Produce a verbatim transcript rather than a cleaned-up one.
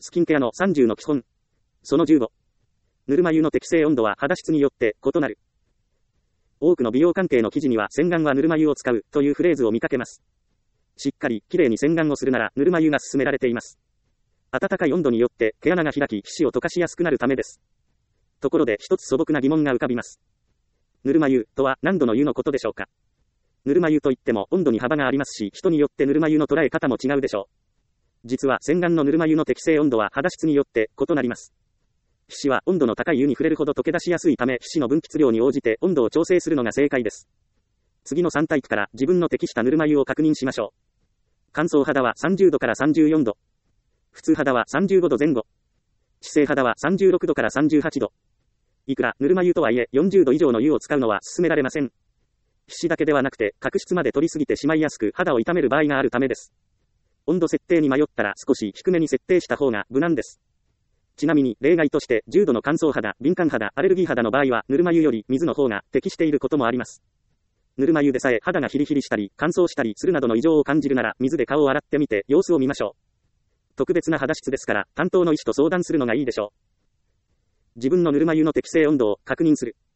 スキンケアのさんじゅうの基本。そのじゅうご。ぬるま湯の適正温度は肌質によって異なる。多くの美容関係の記事には洗顔はぬるま湯を使うというフレーズを見かけます。しっかりきれいに洗顔をするならぬるま湯が勧められています。暖かい温度によって毛穴が開き皮脂を溶かしやすくなるためです。ところで一つ素朴な疑問が浮かびます。ぬるま湯とは何度の湯のことでしょうか。ぬるま湯といっても温度に幅がありますし、人によってぬるま湯の捉え方も違うでしょう。実は洗顔のぬるま湯の適正温度は肌質によって異なります。皮脂は温度の高い湯に触れるほど溶け出しやすいため、皮脂の分泌量に応じて温度を調整するのが正解です。次のさんタイプから自分の適したぬるま湯を確認しましょう。乾燥肌はさんじゅうどからさんじゅうよんど。普通肌はさんじゅうごどぜん後。脂性肌はさんじゅうろくどからさんじゅうはちど。いくらぬるま湯とはいえよんじゅうど以上の湯を使うのは勧められません。皮脂だけではなくて角質まで取りすぎてしまいやすく肌を傷める場合があるためです。温度設定に迷ったら少し低めに設定した方が無難です。ちなみに例外としてじゅうどの乾燥肌、敏感肌、アレルギー肌の場合はぬるま湯より水の方が適していることもあります。ぬるま湯でさえ肌がヒリヒリしたり乾燥したりするなどの異常を感じるなら水で顔を洗ってみて様子を見ましょう。特別な肌質ですから担当の医師と相談するのがいいでしょう。自分のぬるま湯の適正温度を確認する。